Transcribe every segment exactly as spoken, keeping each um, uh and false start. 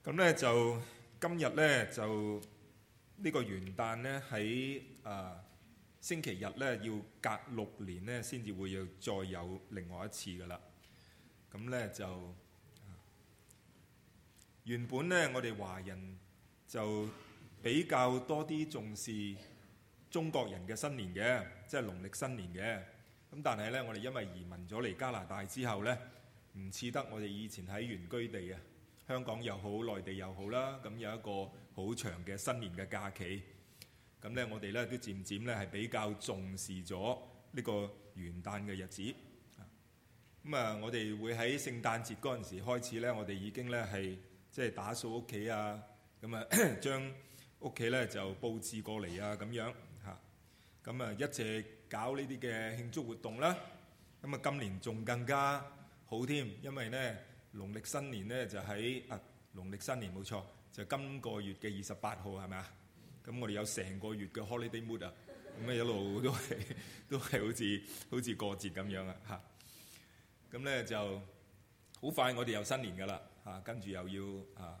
咁咧就今日咧就呢個元旦咧喺啊星期日咧要隔六年咧先至會有再有另外一次噶啦。咁咧就原本咧我哋華人就比較多啲重視中國人嘅新年嘅，即係農曆新年嘅。咁但係咧我哋因為移民咗嚟加拿大之後咧，唔似得我哋以前喺原居地啊，香港又好，內地又好啦，咁有一個好長嘅新年嘅假期。咁咧我哋咧都漸漸咧係比較重視咗呢個元旦嘅日子。咁啊，我哋會喺聖誕節嗰陣時開始咧，我哋已經咧係即係打掃屋企啊，咁啊將屋企咧就佈置過嚟啊，咁樣嚇。咁啊一直搞呢啲嘅慶祝活動啦。咁啊今年仲更加好添，因為咧農曆新年咧就喺啊農曆新年冇錯，就今個月嘅二十八號係咪啊？咁我哋有成個月嘅 holiday mood 啊，咁啊一路都係都係好似好似過節咁樣啊嚇。咁咧就好快我哋又新年㗎啦嚇，跟住又要啊。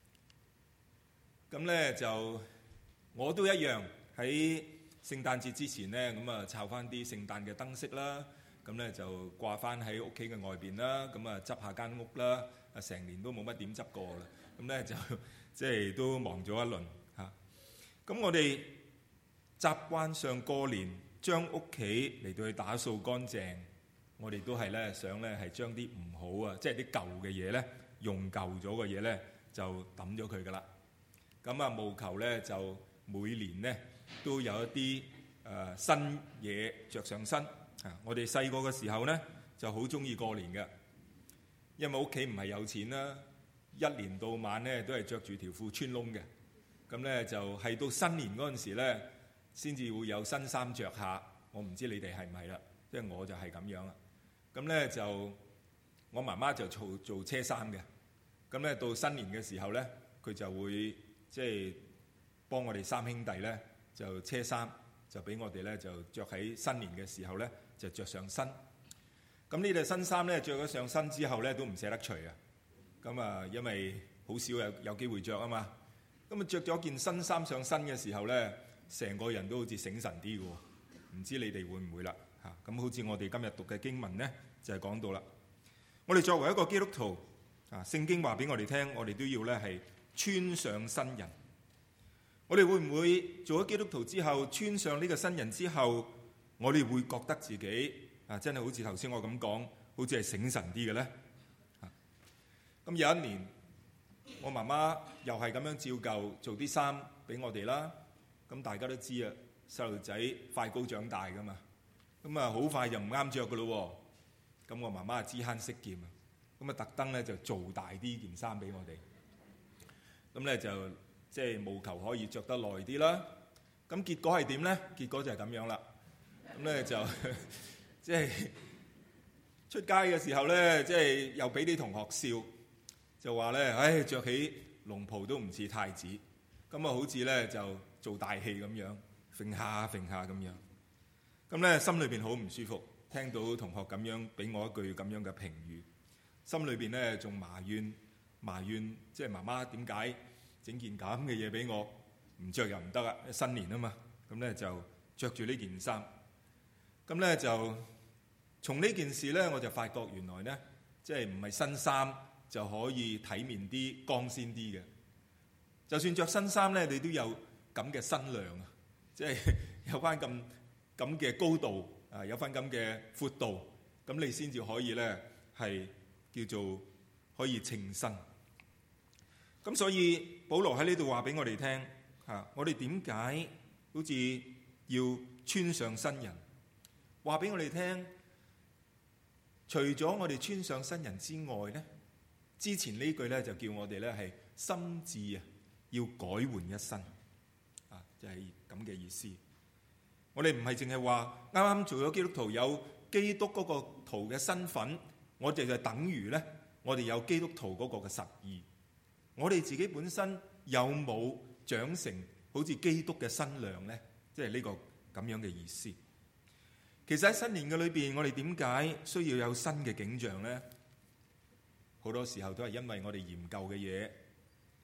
咁咧就我都一樣喺聖誕節之前咧，咁啊摷翻啲聖誕嘅燈飾啦。咁咧就掛翻喺屋企嘅外邊啦，咁啊執下間屋啦，啊成年都冇乜點執過啦，咁咧就即係都忙咗一輪嚇。咁我哋習慣上過年將屋企嚟到去打掃乾淨，我哋都係咧想咧係將啲唔好啊，即係啲舊嘅嘢咧，用舊咗嘅嘢咧就抌咗佢噶啦。咁啊務求咧就每年咧都有一啲誒新嘢着上身。啊！我哋細個嘅時候呢，就好中意過年嘅，因為屋企唔係有錢啦，一年到晚呢都係着住條褲穿窿嘅。咁呢，就係到新年嗰陣時呢，先至會有新衫着下。我唔知你哋係唔係啦，即係我就係咁樣啦。咁呢，就我媽媽就做做車衫嘅。咁呢，到新年嘅時候呢，佢就會即係幫我哋三兄弟呢，就車衫，就俾我哋呢，就着喺新年嘅時候呢，就着上身。咁呢對新衫咧，着咗上身之後咧，都唔捨得除啊。咁啊，因為好少有有機會着啊嘛。咁啊，着咗件新衫上身嘅時候咧，成個人都好似醒神啲嘅喎。唔知你哋會唔會啦？嚇，咁好似我哋今日讀嘅經文咧，就係講到啦。我哋作為一個基督徒啊，聖經話俾我哋聽，我哋都要咧係穿上新人。我哋會唔會做咗基督徒之後，穿上呢個新人之後，我哋會覺得自己啊，真係好似頭先我咁講，好似係醒神啲嘅咧。咁有一年，我媽媽又係咁樣照舊做啲衫俾我哋啦。咁大家都知啊，細路仔快高長大噶嘛。咁啊，好快就唔啱着噶咯。咁我媽媽啊知慳識儉啊，咁啊特登咧就做大啲件衫俾我哋。咁咧就即係務求可以着得耐啲啦。咁結果係點咧？結果就係咁樣啦。咁咧就即係出街嘅時候咧，即係又俾啲同學笑，就話咧，唉，着起龍袍都唔似太子，咁啊好似咧就做大戲咁樣，揈下揈下咁樣。咁咧心裏邊好唔舒服，聽到同學咁樣俾我一句咁樣嘅評語，心裏邊咧仲埋怨埋怨，即係媽媽點解整件咁嘅嘢俾我，唔着又唔得啊！新年啊嘛，咁咧就着住呢件衫。咁咧就從呢件事咧，我就發覺原來咧，即係唔係新衫就可以體面啲、光鮮啲嘅。就算着新衫咧，你都有咁嘅身量啊，即係有翻咁咁嘅高度啊，有翻咁嘅闊度，咁你先至可以咧係叫做可以稱身。咁所以保羅喺呢度話俾我哋聽嚇，我哋點解好似要穿上新人？話俾我哋聽，除咗我哋穿上新人之外咧，之前呢句咧就叫我哋咧係心志啊，要改換一身啊，就係咁嘅意思。我哋唔係淨係話啱啱做咗基督徒有基督嗰個徒嘅身份，我哋就等於咧，我哋有基督徒嗰個嘅實意。我哋自己本身有冇長成好似基督嘅身量咧？即係呢個咁樣嘅意思。其實喺新年嘅裏邊，我哋點解需要有新嘅景象呢？好多時候都係因為我哋嫌舊嘅嘢，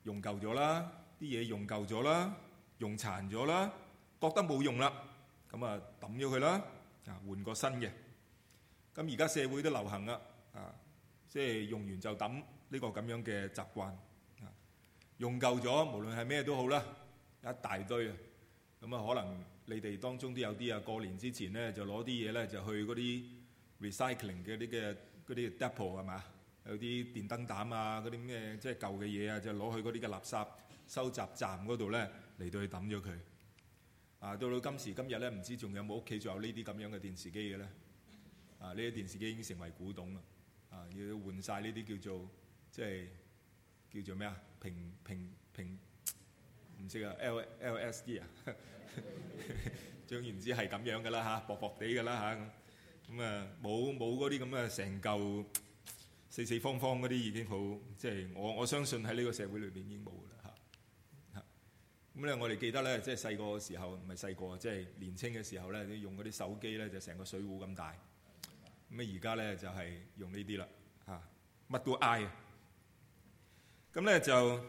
用舊咗啦，啲嘢用舊咗啦，用殘咗啦，覺得冇用啦，咁啊抌咗佢啦，啊換個新嘅。咁而家社會都流行啦，啊即係用完就抌呢個咁樣嘅習慣。啊用舊咗，無論係咩都好啦，一大堆啊。咁啊可能你哋當中都有啲啊，過年之前咧就攞啲嘢咧就去嗰啲 recycling 嘅啲嘅嗰啲 depot 係嘛？有啲電燈膽啊，嗰啲咩即係舊嘅嘢啊，就攞去嗰啲嘅垃圾收集站嗰度咧嚟到去抌咗佢。啊，到到今時今日咧，唔知仲有冇屋企仲有呢啲咁樣嘅電視機嘅咧？啊，呢啲電視機已經成為古董啦。啊，要換晒呢啲叫做即係叫做咩啊？平平平唔識啊 ，L L S D 啊，總言之係咁樣噶啦嚇，薄薄地噶啦嚇。咁啊冇冇嗰啲咁嘅成嚿四四方方嗰啲已經好，即係我我相信喺呢個社會裏邊已經冇噶啦嚇嚇。咁咧我哋記得咧，即係細個嘅時候，唔係細個，即係年青嘅時候咧，用嗰啲手機咧就成個水壺咁大。咁啊而家咧就係用呢啲啦嚇，乜都嗌啊！咁咧就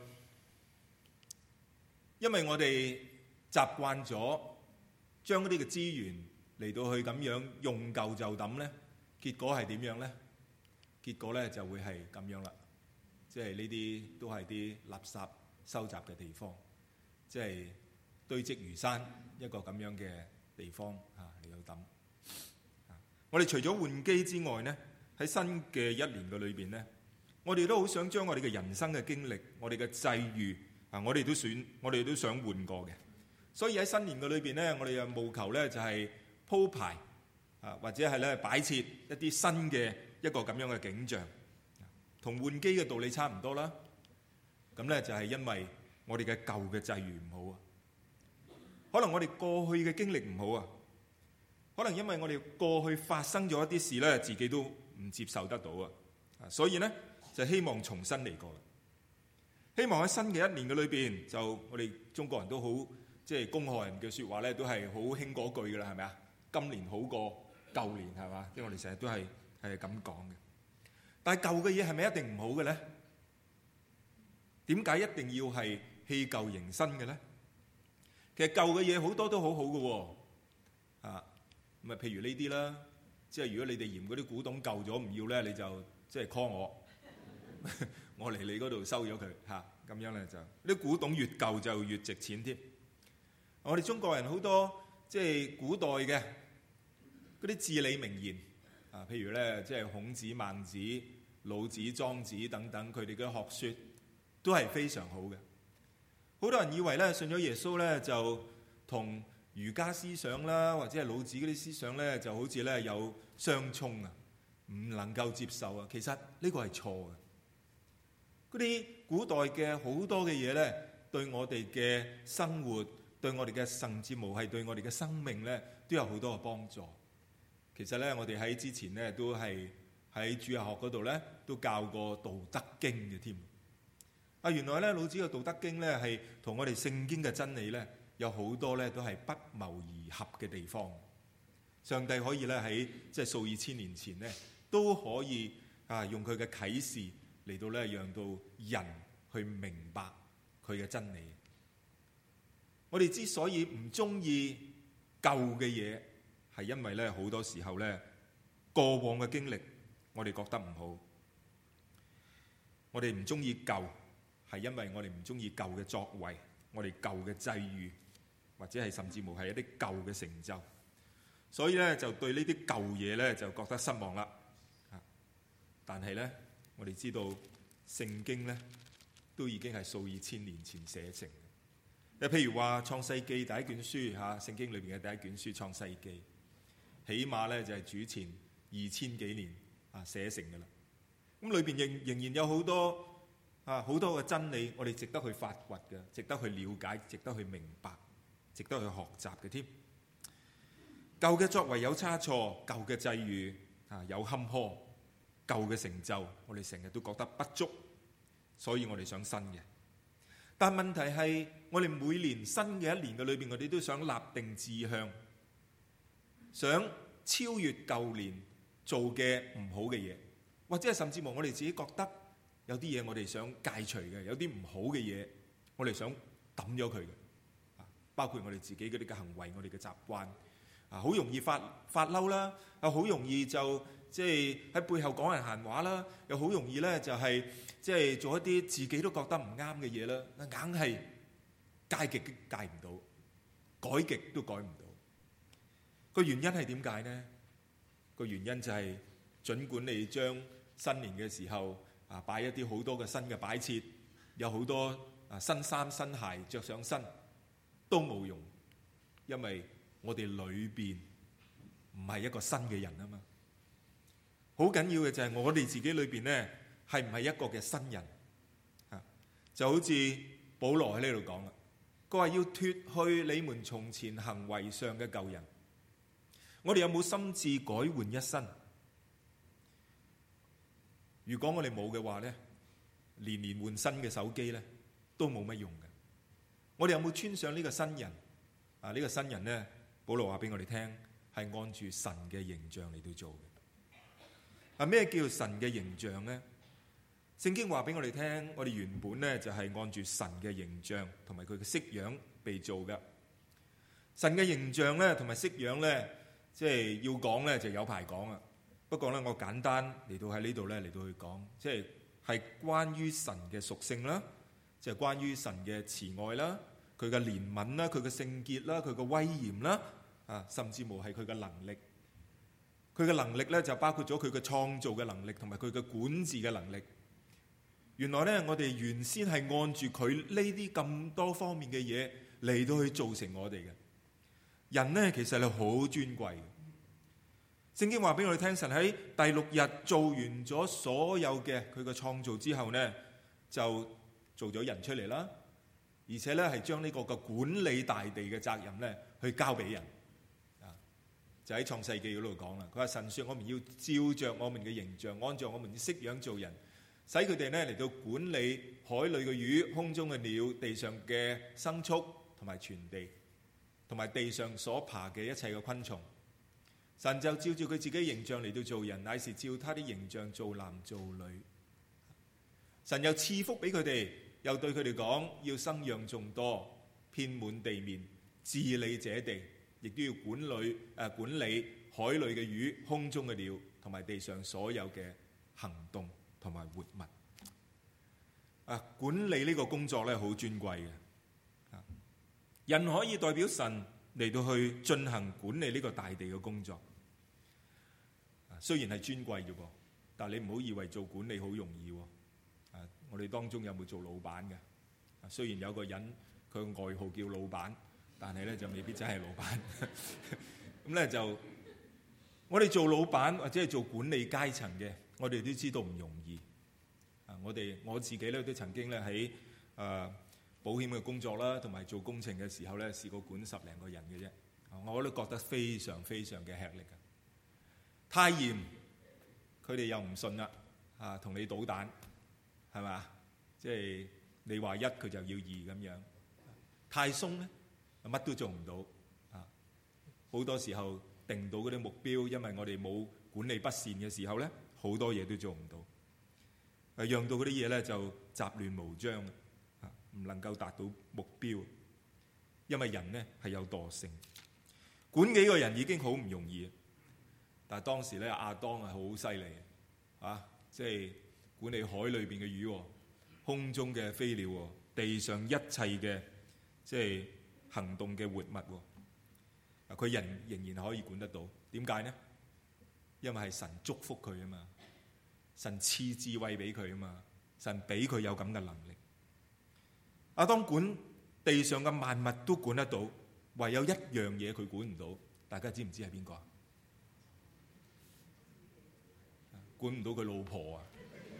因為我哋習慣咗將嗰啲嘅資源嚟到去咁樣用舊就抌咧，結果係點樣咧？結果咧就會係咁樣啦，即係呢啲都係啲垃圾收集嘅地方，即係堆積如山一個咁樣嘅地方嚇嚟到抌。我哋除咗換機之外咧，喺新嘅一年嘅裏邊咧，我哋都好想將我哋嘅人生嘅經歷、我哋嘅際遇啊，我哋都選，我哋都想換過嘅。所以喺新年嘅裏邊咧，我哋又務求咧就係鋪排啊，或者係咧擺設一啲新嘅一個咁樣嘅景象，同換機嘅道理差唔多啦。咁咧就係因為我哋嘅舊嘅際遇唔好啊，可能我哋過去嘅經歷唔好啊，可能因為我哋過去發生咗一啲事咧，自己都唔接受得到啊，所以咧就希望重新嚟過啦。希望喺新嘅一年嘅裏邊，就我哋中國人都好即係恭賀人嘅説話咧，都係好興嗰句噶啦，係咪啊？今年好過舊年係嘛？即係我哋成日都係係咁講嘅。但係舊嘅嘢係咪一定唔好嘅咧？點解一定要係棄舊迎新嘅咧？其實舊嘅嘢好多都好好嘅喎，啊咁啊，譬如呢啲啦，即係如果你哋嫌嗰啲古董舊咗唔要咧，你就即係 call 我，我嚟你嗰度收咗佢嚇，咁樣咧就啲古董越舊就越值錢添。我哋中國人好多即係古代嘅嗰啲至理名言啊，譬如咧即係孔子、孟子、老子、莊子等等，佢哋嘅學説都係非常好嘅。好多人以為咧信咗耶穌咧就同儒家思想啦，或者係老子嗰啲思想咧就好似咧有相衝啊，唔能夠接受啊。其實呢個係錯嘅。嗰啲古代嘅好多嘅嘢咧，對我哋嘅生活，對我哋嘅甚至無係對我哋嘅生命咧，都有好多嘅幫助。其實咧，我哋喺之前咧都係喺主日學嗰度咧都教過《道德經》嘅添。啊，原來咧老子嘅《道德經》咧係同我哋聖經嘅真理咧有好多咧都係不謀而合嘅地方。上帝可以咧喺即係數以千年前咧都可以啊用佢嘅啟示嚟到咧讓到人去明白佢嘅真理。我哋之所以唔中意舊嘅嘢，係因為咧好多時候咧過往嘅經歷我哋覺得唔好。我哋唔中意舊，係因為我哋唔中意舊嘅作為，我哋舊嘅際遇，或者係甚至乎係一啲舊嘅成就，所以咧就對呢啲舊嘢咧就覺得失望啦。但係咧，我哋知道聖經咧都已經係數以千年前寫成嘅。譬如話創世記第一卷書嚇，聖經裏邊嘅第一卷書創世記，起碼咧就係主前二千幾年啊寫成嘅啦。咁裏邊仍仍然有好多。啊！好多嘅真理，我哋值得去發掘嘅，值得去了解，值得去明白，值得去學習嘅添。舊嘅作為有差錯，舊嘅際遇啊有坎坷，舊嘅成就，我哋成日都覺得不足，所以我哋想新嘅。但問題係，我哋每年新嘅一年嘅裏邊，我哋都想立定志向，想超越舊年做嘅唔好嘅嘢，或者係甚至乎我哋自己覺得有啲嘢我哋想戒除嘅，有啲唔好嘅嘢，我哋想抌咗佢嘅。包括我哋自己嗰啲嘅行為，我哋嘅習慣，啊，好容易發發嬲啦，又好容易就即係喺背後講人閒話啦，又好容易咧就係即係做一啲自己都覺得唔啱嘅嘢啦，硬係戒極都戒唔到，改極都改唔到。個原因係點解呢？個原因就係，儘管你將新年嘅時候啊擺一啲好多嘅新嘅擺設，有好多啊新衫新鞋着上身，都冇用，因為我哋裏邊唔係一個新嘅人啊嘛。好緊要嘅就係我哋自己裏邊呢，係唔係一個嘅新人啊？就好似保羅喺呢度講啦，佢話要脫去你們從前行為上嘅舊人。我哋有冇心志改換一新？如果我哋冇嘅話呢，年年換新嘅手機呢，都冇乜用嘅。我哋有冇穿上呢個新人？啊，呢個新人呢，保羅話俾我哋聽，係按住神嘅形象嚟到做嘅。啊，咩叫神嘅形象呢？聖經話俾我哋聽，我哋原本呢就係按住神嘅形象同埋佢嘅式樣被做嘅。神嘅形象呢同埋式樣呢，即係要講呢就有排講啊。不過呢，我簡單嚟到喺呢度呢嚟到去講，即係係關於神嘅屬性啦。就係關於神嘅慈愛啦，佢嘅憐憫啦，佢嘅聖潔啦，佢嘅威嚴啦，啊，甚至乎係佢嘅能力。佢嘅能力咧就包括咗佢嘅創造嘅能力同埋佢嘅管治嘅能力。原來咧，我哋原先係按住佢呢啲咁多方面嘅嘢嚟到去造成我哋嘅人呢，其實係好尊貴嘅。聖經話俾我哋聽，神喺第六日做完咗所有嘅佢嘅創造之後呢，就做咗人出嚟啦，而且咧係將呢個嘅管理大地嘅責任咧去交俾人啊，就喺創世記嗰度講啦。佢話神說：我們要照着我們嘅形象，按照我們嘅式樣做人，使佢哋咧嚟到管理海裏嘅魚、空中嘅鳥、地上嘅牲畜同埋全地，同埋地上所爬嘅一切嘅昆蟲。神就照住佢自己形象嚟到做人，乃是照他的形象做男做女。神又賜福俾佢哋，又對佢哋講，要生養眾多，遍滿地面，治理這地，亦都要管理誒、呃、管理海裏嘅魚、空中嘅鳥，同埋地上所有嘅行動同埋活物。啊，管理呢個工作咧好尊貴嘅。啊，人可以代表神嚟到去進行管理呢個大地嘅工作。啊，雖然係尊貴啫噃，但係你唔好以為做管理好容易喎。啊！我哋當中有冇做老闆嘅？啊，雖然有個人佢外號叫老闆，但係咧就未必真係老闆。咁咧就我哋做老闆或者係做管理階層嘅，我哋都知道唔容易。啊，我哋我自己咧都曾經咧喺誒保險嘅工作啦，同埋做工程嘅時候咧，試過管十零個人嘅啫。我都覺得非常非常嘅吃力嘅，太嚴，佢哋又唔信啦。啊，同你搗蛋。係嘛？即係你話一，佢就要二咁樣。太鬆咧，乜都做唔到啊！好多時候定到嗰啲目標，因為我哋冇管理不善嘅時候咧，好多嘢都做唔到。誒，讓到嗰啲嘢咧就雜亂無章啊，唔能夠達到目標。因為人咧係有惰性，管幾個人已經好唔容易。但係當時咧，亞當係好犀利啊！即係。管理海裏邊嘅魚，空中嘅飛鳥，地上一切嘅即係行動嘅活物，啊，佢人仍然可以管得到。點解呢？因為係神祝福佢啊嘛，神賜智慧俾佢啊嘛，神俾佢有咁嘅能力。亞當管地上嘅萬物都管得到，唯有一樣嘢佢管唔到。大家知唔知係邊個啊？管唔到佢老婆啊！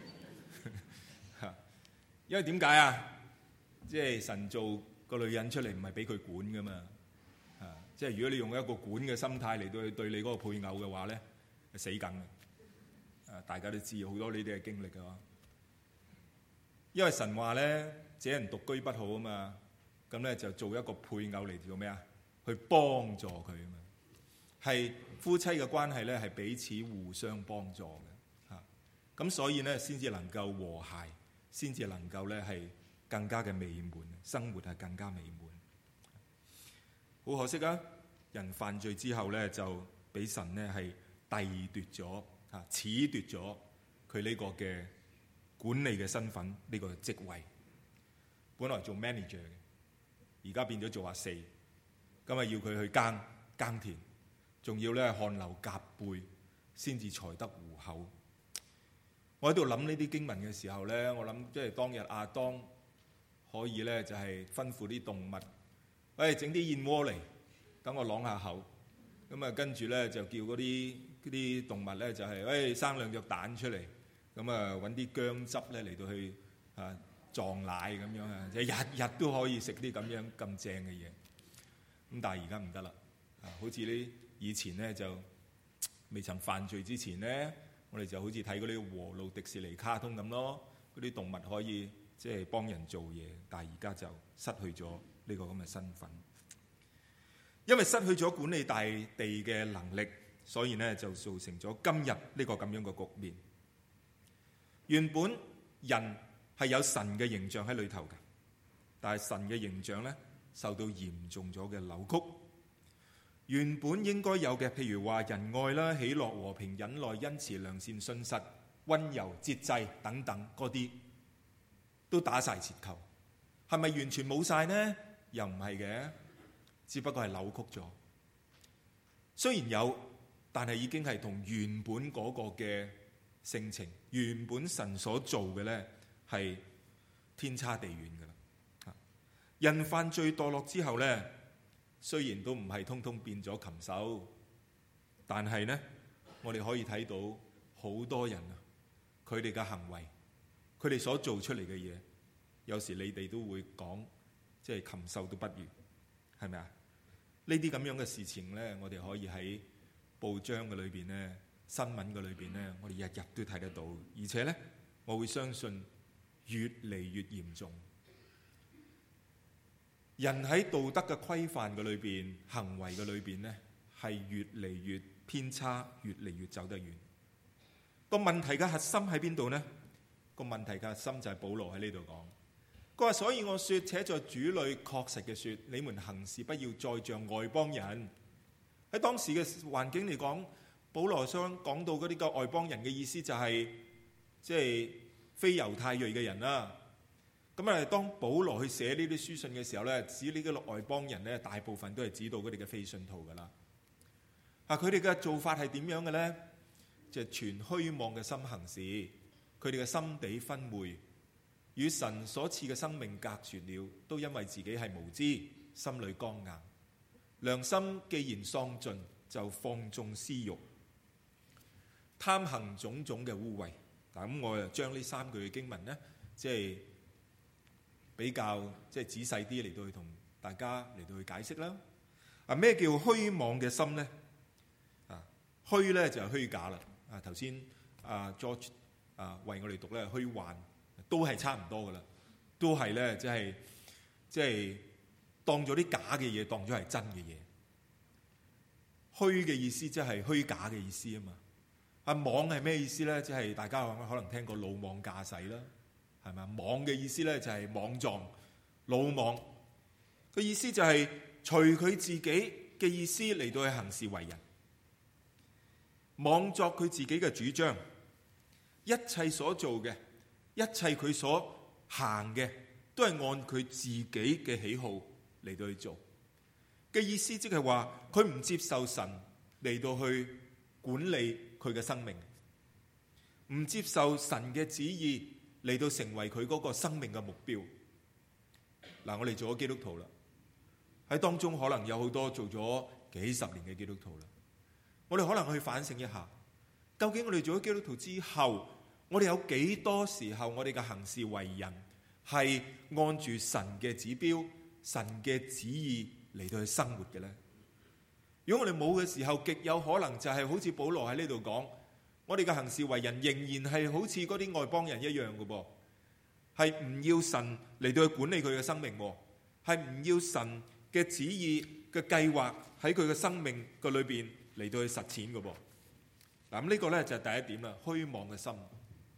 因為點解啊？即係神做個女人出嚟唔係俾佢管噶嘛，啊！即係如果你用一個管嘅心態嚟到去對你嗰個配偶嘅話咧，係死梗嘅。啊，大家都知好多呢啲嘅經歷嘅話，因為神話咧，這人獨居不好啊嘛，咁咧就做一個配偶嚟做咩啊？去幫助佢啊嘛，係夫妻嘅關係咧係彼此互相幫助嘅。 咁所以咧先至能夠和諧，先至能夠咧係更加嘅美滿，生活係更加美滿。好可惜啊！人犯罪之後咧，就俾神咧係褫奪咗啊，褫奪咗佢呢個嘅管理嘅身份，呢、這個職位。本來做 manager 嘅，而家變咗做阿四，咁啊要佢去耕耕田，仲要咧汗流浹背先至才得糊口。我喺度諗呢啲經文嘅時候咧，我諗即係當日亞當可以咧就係吩咐啲動物，喂，整啲燕窩嚟，等我啷下口。咁啊跟住咧就叫嗰啲嗰啲動物咧就係，喂，生兩隻蛋出嚟，咁啊揾啲薑汁咧嚟到去啊撞奶咁樣啊，即係日日都可以食啲咁樣咁正嘅嘢。咁但係而家唔得啦，啊好似呢以前咧就未曾犯罪之前咧，我哋就好似睇嗰啲和路迪士尼卡通咁咯，嗰啲動物可以即係幫人做嘢，但係而家就失去咗呢個咁嘅身份，因為失去咗管理大地嘅能力，所以呢就造成咗今日呢個咁樣嘅局面。原本人係有神嘅形象喺裏頭嘅，但係神嘅形象呢受到嚴重咗嘅扭曲。原本應該有嘅，譬如話仁愛啦、喜樂、和平、忍耐、恩慈、良善、信實、溫柔、節制等等嗰啲，都打晒折扣。係咪完全冇晒呢？又唔係嘅，只不過係扭曲咗。雖然有，但係已經係同原本嗰個嘅性情，原本神所做嘅呢，係天差地遠噶啦。人犯罪墮落之後呢，雖然都唔係通通變咗禽獸，但係呢，我哋可以睇到好多人啊，佢哋嘅行為，佢哋所做出嚟嘅嘢，有時你哋都會講，即係禽獸都不如，係咪啊？呢啲咁樣嘅事情呢，我哋可以喺報章嘅裏邊呢、新聞嘅裏邊呢，我哋日日都睇得到，而且呢，我會相信越嚟越嚴重。人喺道德嘅規範嘅裏邊、行為嘅裏邊呢，係越嚟越偏差，越嚟越走得遠。個問題嘅核心喺邊度呢？個問題嘅核心就係保羅喺呢度講，佢話：所以我說，且在主裏確實嘅說，你們行事不要再像外邦人。喺當時嘅環境嚟講，保羅想講到嗰啲個外邦人嘅意思就係即係非猶太裔嘅人啦。咁啊，當保羅去寫呢啲書信嘅時候咧，指呢個外邦人咧，大部分都係指到佢哋嘅非信徒噶啦。啊，佢哋嘅做法係點樣嘅咧？就係存虛妄嘅心行事，佢哋嘅心地昏昧，與神所賜嘅生命隔絕了，都因為自己係無知，心裏剛硬，良心既然喪盡，就放縱私慾，貪行種種嘅污穢。嗱，咁我就將呢三句嘅經文咧，即係比較即係仔細啲嚟到去同大家嚟到去解釋啦。啊，咩叫虛妄嘅心咧？啊，虛咧就係虛假啦。啊，頭先啊 George 啊為我哋讀咧虛幻，都係差唔多噶啦，都係咧即係即係當咗啲假嘅嘢當咗係真嘅嘢。虛嘅意思即係虛假嘅意思啊嘛。啊，妄係咩意思咧？即係大家可能聽過魯莽駕駛啦。係咪？妄嘅意思咧就係莽撞、魯莽。個意思就係隨佢自己嘅意思嚟到去行事為人，妄作佢自己嘅主張，一切所做嘅，一切佢所行嘅，都係按佢自己嘅喜好嚟到去做。嘅意思即係話佢唔接受神嚟到去管理佢嘅生命，唔接受神嘅旨意嚟到成為佢嗰個生命嘅目標。嗱，我哋做咗基督徒啦，喺當中可能有好多做咗幾十年嘅基督徒啦。我哋可能去反省一下，究竟我哋做咗基督徒之後，我哋有幾多時候我哋嘅行事為人係按住神嘅指標、神嘅旨意嚟到去生活嘅呢？如果我哋冇嘅時候，極有可能就係好似保羅喺呢度講，我哋嘅行事為人仍然係好似嗰啲外邦人一樣嘅噃，係唔要神嚟到去管理佢嘅生命，係唔要神嘅旨意嘅計劃喺佢嘅生命嘅裏邊嚟到去實踐嘅噃。嗱，咁呢個咧就係第一點啦，虛妄嘅心。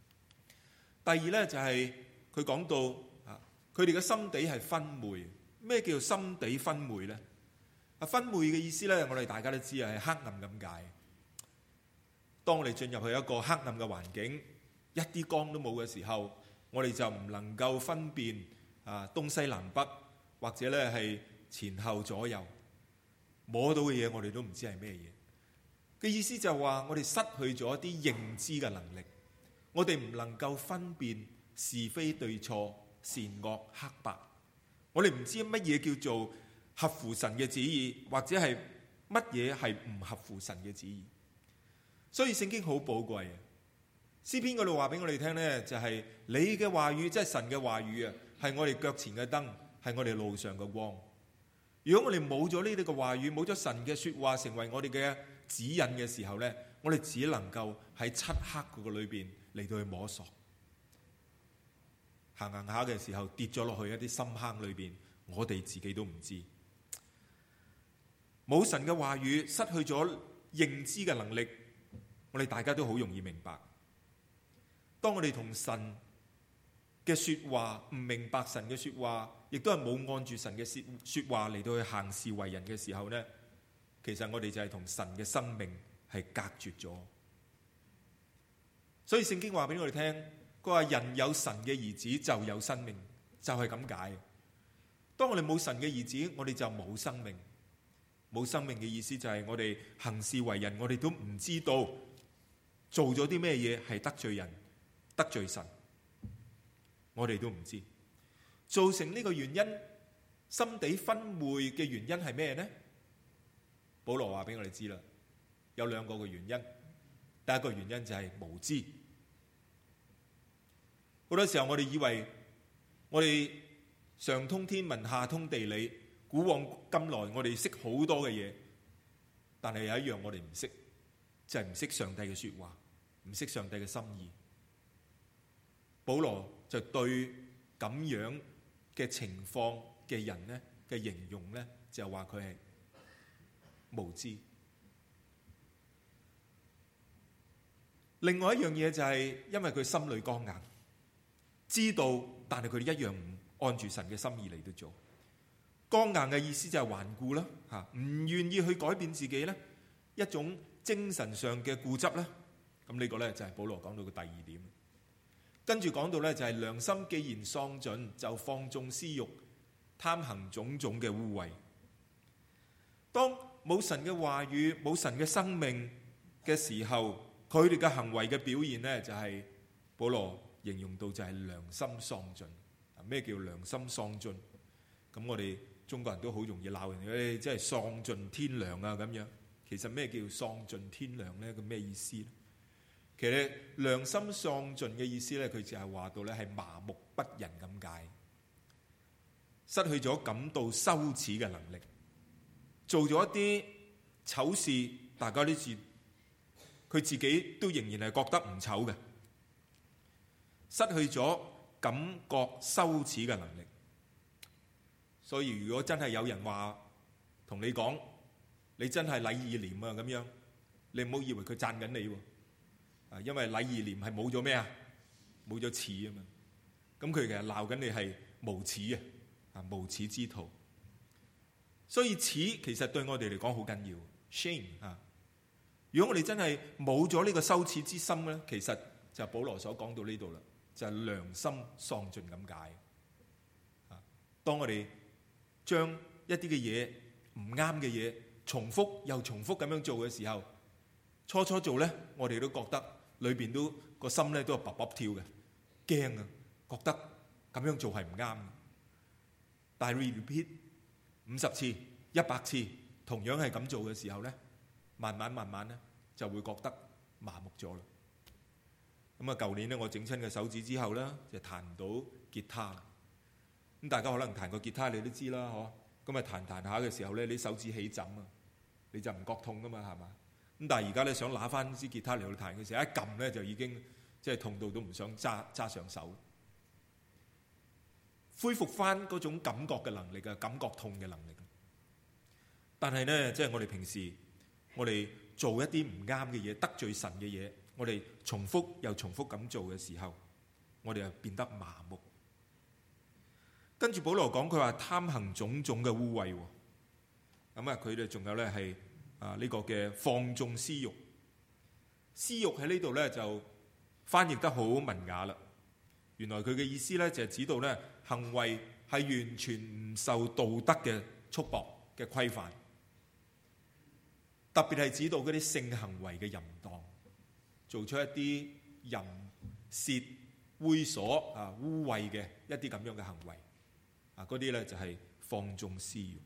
第二咧就係佢講到啊，佢哋嘅心地係昏昧。咩叫心地昏昧咧？啊，昏昧嘅意思咧，我哋大家都知啊，係黑暗咁解。當我哋進入去一個黑暗嘅環境，一啲光都冇嘅時候，我哋就唔能夠分辨啊東西南北，或者咧係前後左右，摸到嘅嘢我哋都唔知係咩嘢。嘅意思就係話我哋失去咗一啲認知嘅能力，我哋唔能夠分辨是非對錯、善惡黑白，我哋唔知乜嘢叫做合乎神嘅旨意，或者係乜嘢係唔合乎神嘅旨意。所以聖經好寶貴啊！詩篇嗰度話俾我哋聽呢，就係你嘅話語，即係神嘅話語啊，係我哋腳前嘅燈，係我哋路上嘅光。如果我哋冇咗呢啲嘅話語，冇咗神嘅說話成為我哋嘅指引嘅時候呢，我哋只能夠喺漆黑嗰個裏邊嚟到去摸索，行行下嘅時候跌咗落去一啲深坑裏邊，我哋自己都唔知。冇神嘅話語，失去咗認知嘅能力，我哋大家都好容易明白。當我哋同神嘅說話唔明白神嘅說話，亦都係冇按住神嘅說說話嚟到去行事為人嘅時候呢，其實我哋就係同神嘅生命係隔絕咗。所以聖經話俾我哋聽，佢話人有神嘅兒子就有生命，就係咁解。當我哋冇神嘅兒子，我哋就冇生命。冇生命嘅意思就係我哋行事為人，我哋都唔知道做咗啲咩嘢係得罪人、得罪神，我哋都唔知。造成呢個原因，心地昏昧嘅原因係咩呢？保羅話俾我哋知啦，有兩個嘅原因。第一個原因就係無知。好多時候我哋以為我哋上通天文下通地理，古往今來我哋識好多嘅嘢，但係有一樣我哋唔識，就係唔識上帝嘅說話，唔識上帝嘅心意。保羅就對咁樣嘅情況嘅人呢嘅形容呢，就話佢係無知。另外一樣嘢就係因為佢心裏剛硬，知道但係佢哋一樣唔按住神嘅心意嚟到做。剛硬嘅意思就係頑固啦，吓，唔願意去改變自己咧，一種精神上嘅固執啦。咁呢個咧就係保羅講到嘅第二點。跟住講到咧就係良心既然喪盡，就放縱私欲，貪行種種嘅污穢。當冇神嘅話語、冇神嘅生命嘅時候，佢哋嘅行為嘅表現咧就係保羅形容到就係良心喪盡。咩叫良心喪盡？咁我哋中國人都好容易鬧人，誒，即係喪盡天良啊咁樣。其實咩叫喪盡天良咧？咁咩意思咧？其實良心喪盡嘅意思咧，佢就係話到咧係麻木不仁咁解，失去咗感到羞恥嘅能力，做咗一啲醜事，大家都知，佢自己都仍然係覺得唔醜嘅，失去咗感覺羞恥嘅能力。所以如果真係有人話同你講，你真係禮義廉啊咁樣，你唔好以為佢讚緊你喎，啊，因為禮義廉係冇咗咩啊？冇咗恥啊嘛。咁佢其實鬧緊你係無恥啊，啊無恥之徒。所以恥其實對我哋嚟講好緊要 ，shame 啊。如果我哋真係冇咗呢個羞恥之心咧，其實就係保羅所講到呢度啦，就係良心喪盡咁解。啊，當我哋將一啲嘅嘢唔啱嘅嘢重複又重複咁樣做嘅時候，初初做咧，我哋都覺得裏邊都個心咧都係卜卜跳嘅，驚啊，覺得咁樣做係唔啱。但係 repeat 五十次、一百次，同樣係咁做嘅時候咧，慢慢慢慢咧就會覺得麻木咗啦。咁啊，舊年咧我整親個手指之後咧，就彈唔到吉他啦。咁大家可能彈過吉他，你都知啦，嗬。咁啊彈彈下嘅時候咧，你手指起枕啊，你就唔覺痛噶嘛，係嘛？咁但係而家咧想拿翻支吉他嚟去彈嘅時候，一撳咧就已經即係痛到都唔想揸揸上手。恢復翻嗰種感覺嘅能力啊，感覺痛嘅能力。但係咧，即係我哋平時我哋做一啲唔啱嘅嘢，得罪神嘅嘢，我哋重複又重複咁做嘅時候， 我哋又變得麻木。跟住保羅講，佢話貪行種種嘅污穢。咁啊，佢哋仲有咧係啊呢個嘅放縱私慾。私慾喺呢度咧就翻譯得好文雅啦。原來佢嘅意思咧就係指到咧行為係完全唔受道德嘅束縛嘅規範，特別係指到嗰啲性行為嘅淫蕩，做出一啲淫褻、猥瑣啊、污穢嘅一啲咁樣嘅行為啊，嗰啲咧就係放縱私慾。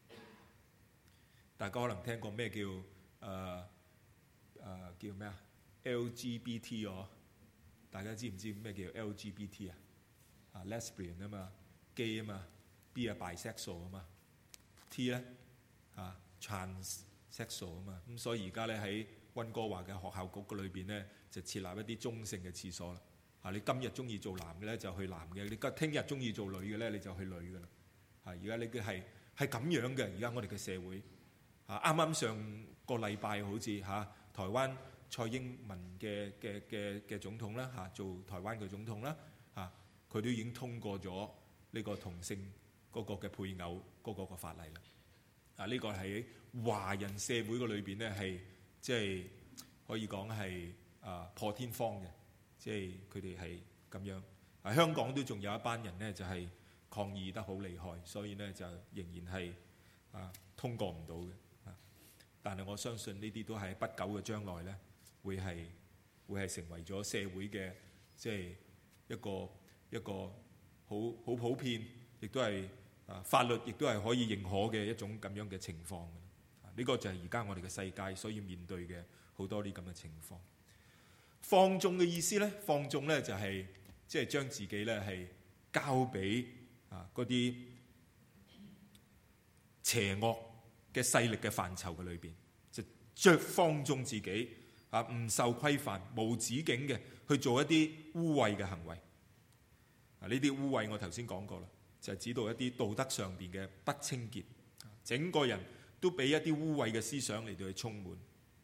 大家可能聽過咩叫誒誒、呃呃、叫咩啊 L G B T 哦？大家知唔知咩叫 L G B T 啊？啊 lesbian 啊嘛，gay 啊嘛 ，B 啊 bisexual 啊嘛 ，T 咧啊 transsexual 啊嘛。咁所以而家咧喺溫哥華嘅學校局嘅裏邊咧，就設立一啲中性嘅廁所啦。啊，你今日中意做男嘅咧就去男嘅，你今聽日中意做女嘅咧你就去女嘅啦。啊，而家呢啲係係咁樣嘅。而家我哋嘅社會啊，啱啱上個禮拜好似嚇、啊、台灣蔡英文嘅嘅嘅嘅總統啦嚇、啊，做台灣嘅總統啦嚇，佢、啊、都已經通過咗呢個同性嗰個嘅配偶嗰個嘅法例啦。啊，呢、這個喺華人社會嘅裏邊咧係即係可以講係啊破天荒嘅，即係佢哋係咁樣。啊，香港都仲有一班人咧就係、是、抗議得好厲害，所以咧就仍然係啊通過唔到嘅。啊，但係我相信呢啲都係不久嘅將來咧，會係會係成為咗社會嘅即係一個一個好好普遍，亦都係啊法律亦都係可以認可嘅一種咁樣嘅情況。啊，呢個就係而家我哋嘅世界所要面對嘅好多啲咁嘅情況。放縱嘅意思咧，放縱咧就係即係將自己咧係交俾啊嗰啲邪惡嘅勢力嘅範疇嘅裏邊，就著放縱自己啊，唔受規範、無止境嘅去做一啲污穢嘅行為。啊，呢啲污穢我頭先講過啦，就係指到一啲道德上邊嘅不清潔，整個人都俾一啲污穢嘅思想嚟到去充滿。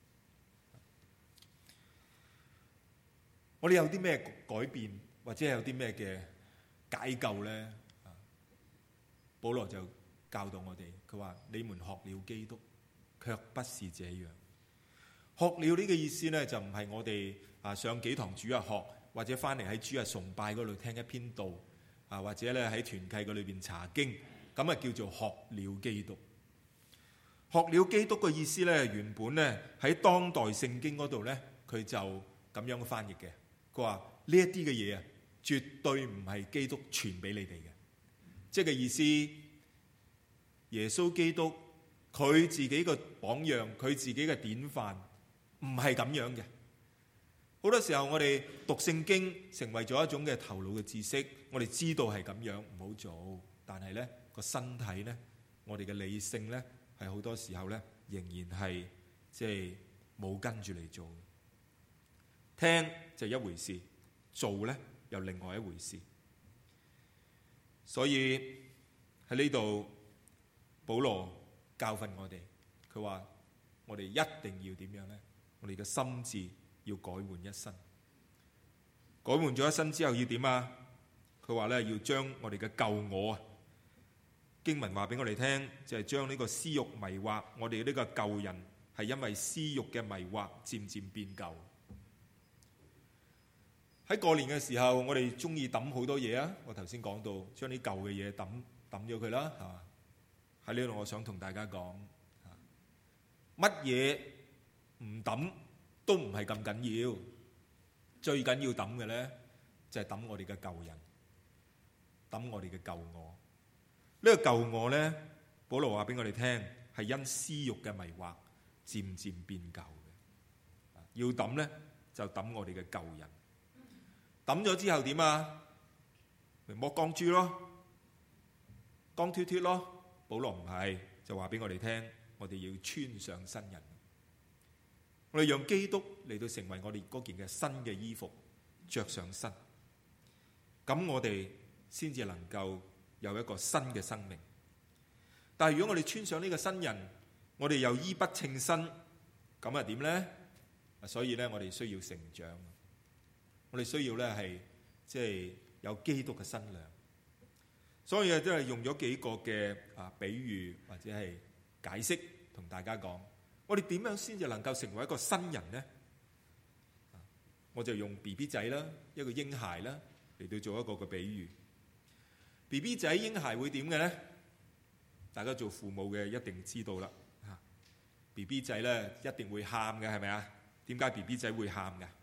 我哋有啲咩改變，或者有啲咩嘅解救咧？保羅就教導我哋，佢話：你們學了基督，卻不是這樣。學了呢個意思咧，就唔係我哋啊上幾堂主日學，或者翻嚟喺主日崇拜嗰度聽一篇道啊，或者咧喺團契嗰裏邊查經，咁啊叫做學了基督。學了基督嘅意思咧，原本咧喺當代聖經嗰度咧，佢就咁樣翻譯嘅。佢話呢一啲嘅嘢啊，絕對唔係基督傳俾你哋嘅，即係嘅意思。耶穌基督佢自己嘅榜樣，佢自己嘅典範，唔係咁樣嘅。好多時候我哋讀聖經成為咗一種嘅頭腦嘅知識，我哋知道係咁樣唔好做，但係咧個身體咧，我哋嘅理性咧係好多時候咧仍然係即係冇跟住嚟做。聽就一回事，做咧又另外一回事。所以喺呢度，保羅教訓我哋，佢話我哋一定要點樣咧？我哋嘅心志要改換一新。改換咗一新之後要點啊？佢話咧要將我哋嘅舊我啊，經文話俾我哋聽，就係將呢個私欲迷惑我哋呢個舊人，係因為私欲嘅迷惑漸漸變舊。喺過年嘅時候，我哋中意抌好多嘢啊！我頭先講到，將啲舊嘅嘢抌抌咗佢啦，係嘛？喺呢度，我想同大家講，乜嘢唔抌都唔係咁緊要，最緊要抌嘅咧就係抌我哋嘅舊人，抌我哋嘅舊我。呢個舊我咧，保羅話俾我哋聽，係因私欲嘅迷惑漸漸變舊嘅。要抌咧，就抌我哋嘅舊人。抌咗之後點啊？咪剝光豬咯，光脫脫咯。保羅唔係，就話俾我哋聽，我哋要穿上新人。我哋讓基督嚟到成為我哋嗰件嘅新嘅衣服，着上身。咁我哋先至能夠有一個新嘅生命。但係如果我哋穿上呢個新人，我哋又衣不稱身，咁啊點咧？所以咧，我哋需要成長。我哋需要咧係即係有基督嘅新娘。所以啊，都係用咗幾個嘅啊比喻或者係解釋，同大家講，我哋點樣先至能夠成為一個新人呢？我就用 B B 仔啦，一個嬰孩啦，嚟到做一個嘅比喻。B B 仔嬰孩會點嘅呢？大家做父母嘅一定知道啦。B B 仔咧一定會喊嘅，係咪啊？點解 B B 仔會喊嘅？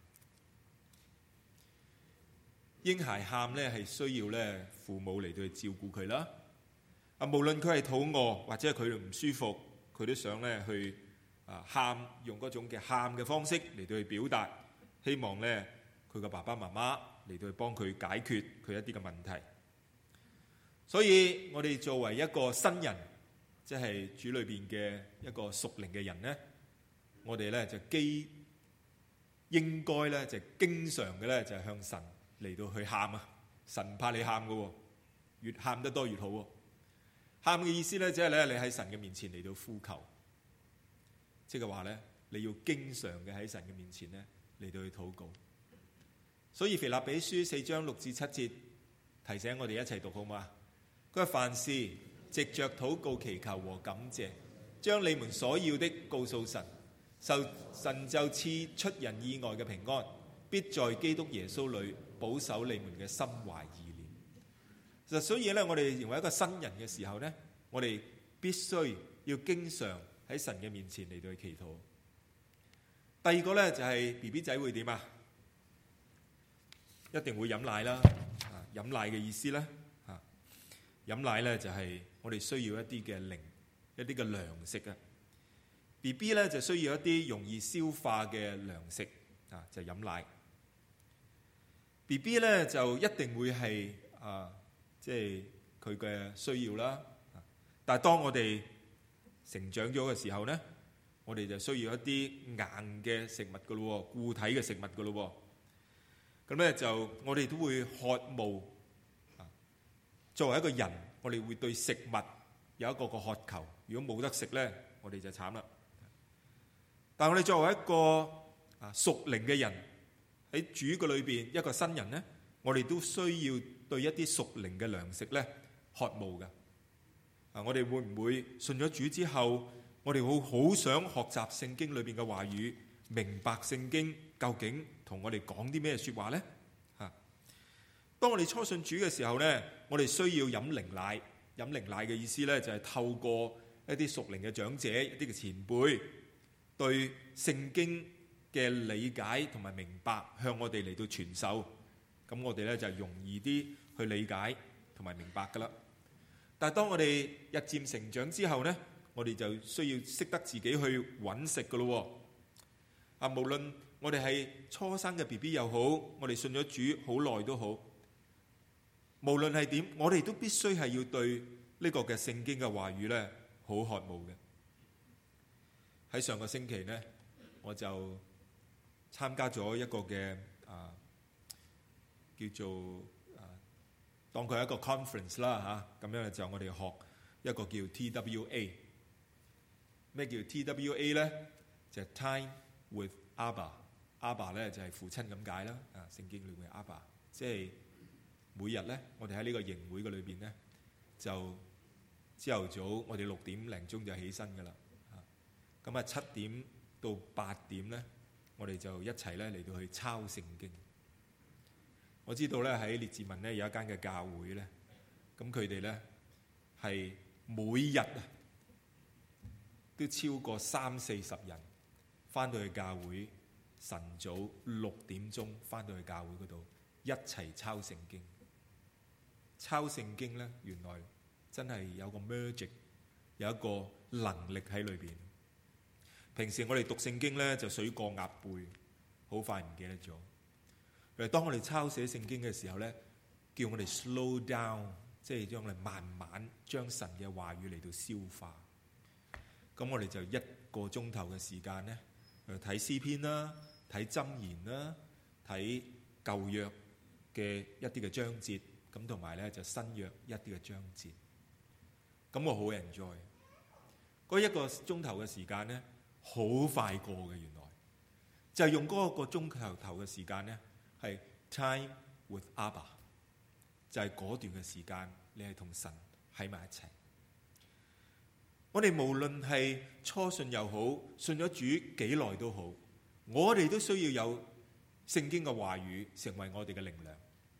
嬰孩喊咧係需要咧父母嚟到去照顧佢啦。啊，無論佢係肚餓或者係佢唔舒服，佢都想咧去啊喊，用嗰種嘅喊嘅方式嚟到去表達，希望咧佢嘅爸爸媽媽嚟到去幫佢解決佢一啲嘅問題。所以我哋作為一個新人，即係主裏邊嘅一個屬靈嘅人咧，我哋咧就基應該咧就經常嘅咧就係向神嚟到去喊啊！神怕你喊㗎喎，越喊得多越好喎。喊嘅意思咧，即係咧你喺神嘅面前嚟到呼求，即係話咧你要經常嘅喺神嘅面前咧嚟到去禱告。所以腓立比書四章六至七節提醒我哋一齊讀好嘛？佢話凡事藉着禱告祈求和感謝，將你們所要的告訴神，受神就賜出人意外嘅平安，必在基督耶穌裏保守你們嘅心懷意念。其實所以咧，我哋成為一個新人嘅時候咧，我哋必須要經常喺神嘅面前嚟到去祈禱。第二個咧就係 B B 仔會點啊？一定會飲奶啦。啊，飲奶嘅意思咧，啊，飲奶咧就係我哋需要一啲嘅靈，一啲嘅糧食啊。B B 咧就需要一啲容易消化嘅糧食啊，就係飲奶。B B 咧就一定會係啊，即係佢嘅需要啦。但係當我哋成長咗嘅時候咧，我哋就需要一啲硬嘅食物噶咯，固體嘅食物噶咯。咁咧就我哋都會渴慕啊。作為一個人，我哋會對食物有一個個渴求。如果冇得食咧，我哋就慘啦。但係我哋作為一個啊屬靈嘅人，喺主嘅裏邊一個新人咧，我哋都需要對一啲屬靈嘅糧食咧渴慕嘅。啊，我哋會唔會信咗主之後，我哋會好想學習聖經裏邊嘅話語，明白聖經究竟同我哋講啲咩說話咧？嚇！當我哋初信主嘅時候咧，我哋需要飲靈奶。飲靈奶嘅意思咧，就係透過一啲屬靈嘅長者、一啲嘅前輩，對聖經嘅理解同埋明白，向我哋嚟到傳授。咁我哋咧就容易啲去理解同埋明白噶啦。但係當我哋日漸成長之後咧，我哋就需要識得自己去揾食噶咯。啊，無論我哋係初生嘅 B B 又好，我哋信咗主好耐都好，無論係點，我哋都必須係要對呢個嘅聖經嘅話語咧好渴慕嘅。喺上個星期咧，我就參加咗一個嘅啊叫做啊當佢係一個 conference 啦嚇，咁樣就我哋學一個叫 T W A。咩叫 T W A 咧？就係 Time with Abba。Abba 咧就係父親咁解啦。啊，聖經裏面 Abba， 即係每日咧，我哋喺呢個營會嘅裏邊咧，就朝頭早我哋六點零鐘就起身噶啦。咁啊七點到八點咧，我哋就一齊咧嚟到去抄聖經。我知道咧喺列治文咧有一間嘅教會咧，咁佢哋咧係每日啊都超過三四十人翻到去教會，晨早六點鐘翻到去教會嗰度一齊抄聖經。抄聖經咧，原來真係有個 magic， 有一個能力喺裏邊。平時我哋讀聖經咧就水過鴨背，好快唔記得咗。但係當我哋抄寫聖經嘅時候咧，叫我哋 slow down， 即係將我哋慢慢將神嘅話語嚟到消化。咁我哋就一個鐘頭嘅時間咧，去睇詩篇啦，睇箴言啦，睇舊約嘅一啲嘅章節，咁同埋咧就新約一啲嘅章節。咁我好 enjoy 嗰一個鐘頭嘅時間咧。好快過嘅，原來就係用嗰個鐘頭頭嘅時間咧，係 time with Abba， 就係嗰段嘅時間，你係同神喺埋一齊。我哋無論係初信又好，信咗主幾耐都好，我哋都需要有聖經嘅話語成為我哋嘅靈糧。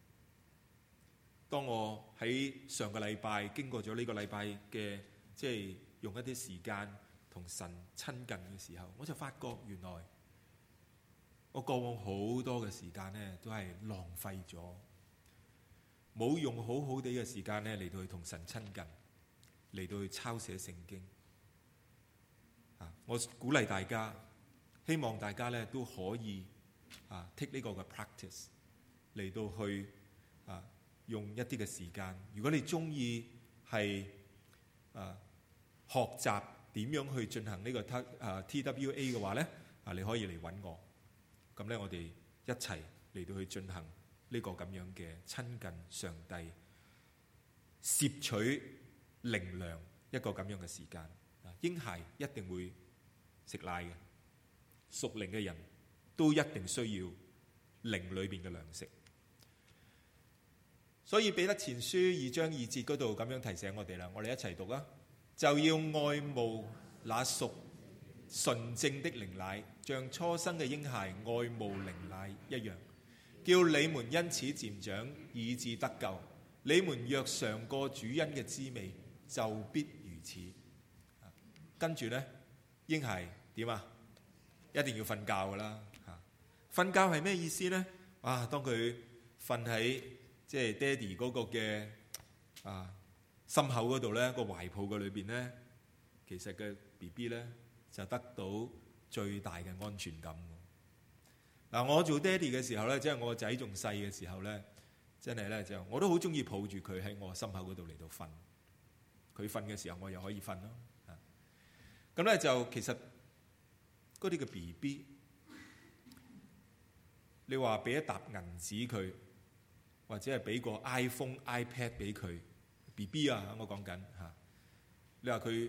當我喺上個禮拜經過咗呢個禮拜嘅，即係用一啲時間同神親近嘅時候，我就發覺原來我過往好多嘅時間呢都係浪費咗，冇用好好地嘅時間呢嚟到去同神親近，嚟到去抄寫聖經。啊，我鼓勵大家，希望大家呢都可以啊 take 呢個嘅 practice 嚟到去啊。用一啲嘅時間，如果你中意係啊學習點樣去進行呢個 T 啊 T W A 嘅話咧，啊你可以嚟揾我，咁咧我哋一齊嚟到去進行呢個咁樣嘅親近上帝、攝取靈糧一個咁樣嘅時間。啊，嬰孩一定會食奶嘅，屬靈嘅人都一定需要靈裏邊嘅糧食。所以彼得前書二章二節嗰度咁樣提醒我哋啦，我哋一齊讀啊！就要愛慕那屬純正的靈奶，像初生嘅嬰孩愛慕靈奶一樣，叫你們因此漸長，以致得救。你們若嘗過主恩嘅滋味，就必如此。跟住呢，嬰孩點啊？一定要瞓覺噶啦！瞓覺係咩意思呢？啊，當佢瞓喺即係爹哋嗰個嘅啊心口嗰度咧，個懷抱嘅裏邊咧，其實嘅 B B 咧就得到最大嘅安全感。嗱，我做爹哋嘅時候咧，即係我個仔仲細嘅時候咧，真係咧就我都好中意抱住佢喺我心口嗰度嚟到瞓。佢瞓嘅時候，我又可以瞓咯。啊，咁咧就其實嗰啲嘅 B B， 你話俾一沓銀紙佢，或者係俾個 iPhone、iPad 俾佢 B B 啊，我講緊嚇。你話佢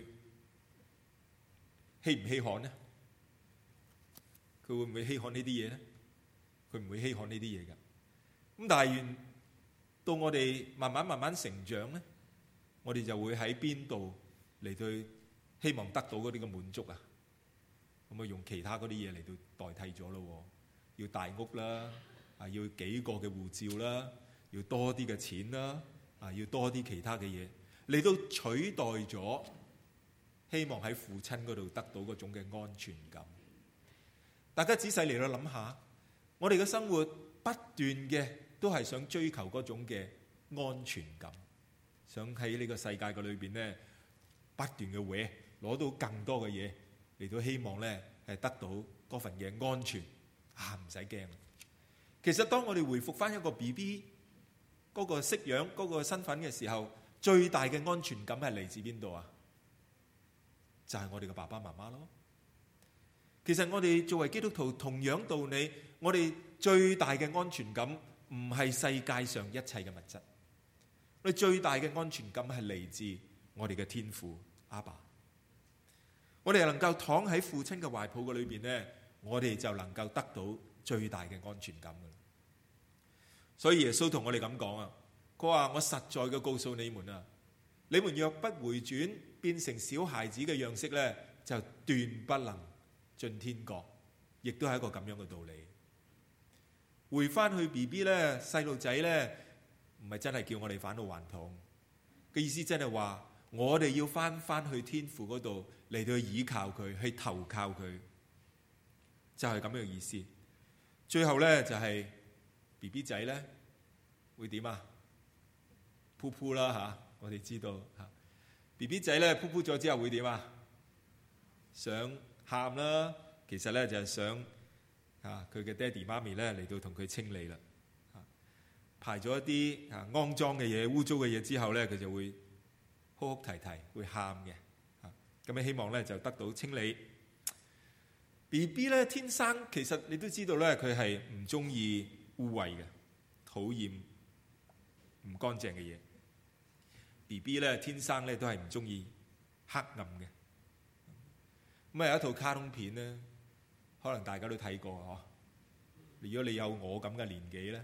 稀唔稀罕呢？佢會唔會稀罕呢啲嘢呢？佢唔會稀罕呢啲嘢㗎。咁但係到我哋慢慢慢慢成長咧，我哋就會喺邊度嚟到希望得到嗰啲嘅滿足啊？咁啊用其他嗰啲嘢嚟到代替咗咯。要大屋啦，啊要幾個嘅護照啦，要多啲嘅錢啦，啊要多啲其他嘅嘢嚟到取代咗希望喺父親嗰度得到嗰種嘅安全感。大家仔細嚟到諗下，我哋嘅生活不斷嘅都係想追求嗰種嘅安全感，想喺呢個世界嘅裏邊咧不斷嘅搲攞到更多嘅嘢嚟到希望咧係得到嗰份嘅安全啊，唔使驚。其實當我哋回復翻一個 B B 嗰個式樣嗰個身份嘅時候，最大嘅安全感係嚟自邊度啊？就係我哋嘅爸爸媽媽咯。其實我哋作為基督徒，同樣道理，我哋最大嘅安全感唔係世界上一切嘅物質，我哋最大嘅安全感係嚟自我哋嘅天父阿爸。我哋能夠躺喺父親嘅懷抱嘅裏邊呢，我哋就能夠得到最大嘅安全感嘅。所以耶穌同我哋咁講啊，佢話：我實在嘅告訴你們啊，你們若不回轉，變成小孩子嘅樣式呢，就斷不能進天國。亦都係一個咁樣嘅道理。回翻去 B B 咧，細路仔咧，唔係真係叫我哋返到還童嘅意思，真係話我哋要翻翻去天父嗰度嚟到去倚靠佢，去投靠佢，就係咁樣嘅意思。最後咧就係 B B 仔咧會點啊？噗噗啦嚇，我哋知道嚇。B B 仔咧噗噗咗之後會點啊？想喊啦。其實咧就係想啊，佢嘅爹哋媽咪咧嚟到同佢清理啦，排咗一啲啊骯髒嘅嘢、污糟嘅嘢之後咧，佢就會哭哭啼啼，會喊嘅。咁樣希望咧就得到清理。B B 咧天生其實你都知道咧，佢係唔中意污穢嘅，討厭唔乾淨嘅嘢。B B 咧天生咧都係唔中意黑暗嘅。咁啊有一套卡通片咧。可能大家都睇過嗬，如果你有我咁嘅年紀咧，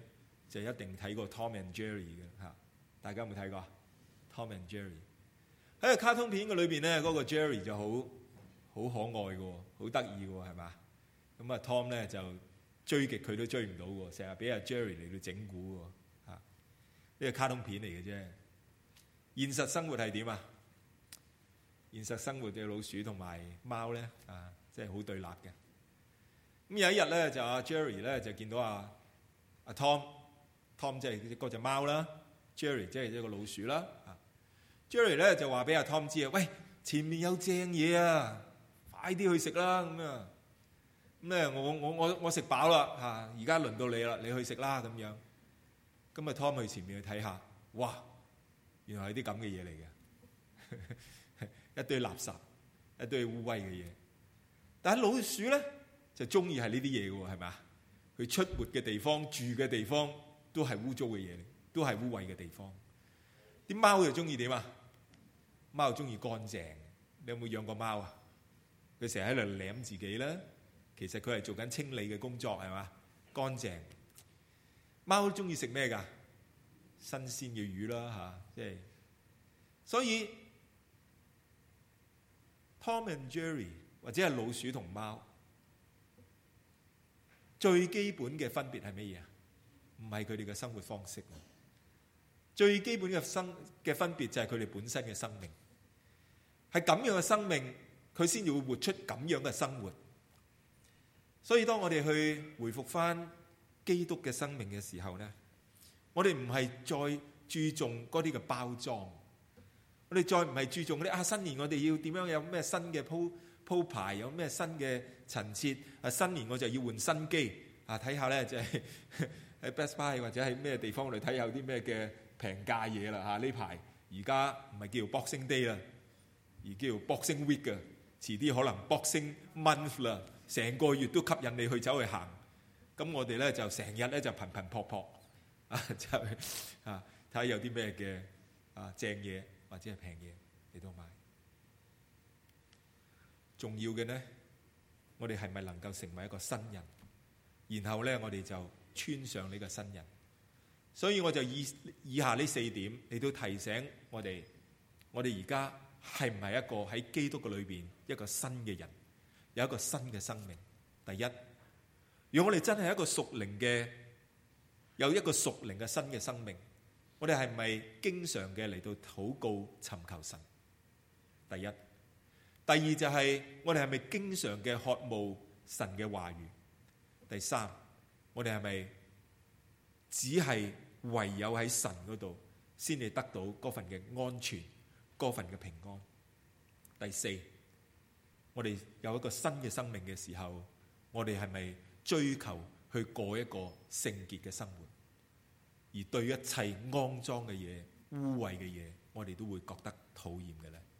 就一定睇過 Tom and Jerry 嘅嚇，大家有冇睇過 Tom and Jerry？ 喺個卡通片嘅裏邊咧，嗰個 Jerry 就好好可愛嘅，好得意嘅係嘛？咁啊 Tom 咧就追極佢都追唔到喎，成日俾阿 Jerry 嚟到整蠱喎嚇。呢個卡通片嚟嘅啫，現實生活係點啊？現實生活嘅老鼠同埋貓咧啊，即係好對立嘅。咁有一日咧，就阿 Jerry 咧就見到阿阿 Tom，Tom 即係嗰隻貓啦 ，Jerry 即係一個老鼠啦。啊 Jerry 咧就話俾阿 Tom 知啊，喂，前面有正嘢啊，快啲去食啦咁啊！咁咧我我我我食飽啦嚇，而家輪到你啦，你去食啦咁樣。咁啊 Tom 去前面去睇下，哇，原來係啲咁嘅嘢嚟嘅，一堆垃圾，一堆污穢嘅嘢。但係老鼠咧就中意係呢啲嘢嘅喎，係咪啊？佢出沒嘅地方、住嘅地方都係污糟嘅嘢嚟，都係污穢嘅地方。啲貓又中意點啊？貓又中意乾淨。你有冇養過貓啊？佢成日喺度舐自己啦，其實佢係做緊清理嘅工作，係嘛？乾淨。貓都中意食咩㗎？新鮮嘅魚啦嚇，即係。所以 Tom and Jerry 或者係老鼠同貓，最基本嘅分別係乜嘢啊？唔係佢哋嘅生活方式，最基本嘅生嘅分別就係佢哋本身嘅生命，係咁樣嘅生命，佢先至會活出咁樣嘅生活。所以當我哋去回復翻基督嘅生命嘅時候呢，我哋唔係再注重嗰啲嘅包裝，我哋再唔係注重嗰啲啊新年我哋要點樣有咩新嘅鋪鋪排，有咩新嘅陳設啊，新年我就要換新機啊，睇下咧就係喺 Best Buy 或者喺咩地方嚟睇下有啲咩嘅平價嘢啦嚇。呢排而家唔係叫 Boxing Day 啦，而叫 Boxing Week 嘅，遲啲可能 Boxing Month 啦，成個月都吸引你去走去行。咁我哋咧就成日咧就頻頻撲撲啊，就係啊睇下有啲咩嘅啊正嘢或者係平嘢嚟到買。重要嘅呢，我哋係咪能夠成為一個新人？然後咧，我哋就穿上呢個新人。所以我就以以下呢四點，你都提醒我哋，我哋而家係唔係一個喺基督嘅裏邊一個新嘅人，有一個新嘅生命？第一，如果我哋真係一個屬靈嘅，有一個屬靈嘅新嘅生命，我哋係唔係經常嘅嚟到禱告尋求神？第一，第二就係我哋係咪經常嘅渴慕神嘅話語？第三，我哋係咪只係唯有喺神嗰度先至得到嗰份嘅安全，嗰份嘅平安？第四，我哋有一個新嘅生命嘅時候，我哋係咪追求去過一個聖潔嘅生活，而對一切骯髒嘅嘢、污穢嘅嘢，我哋都會覺得討厭嘅咧？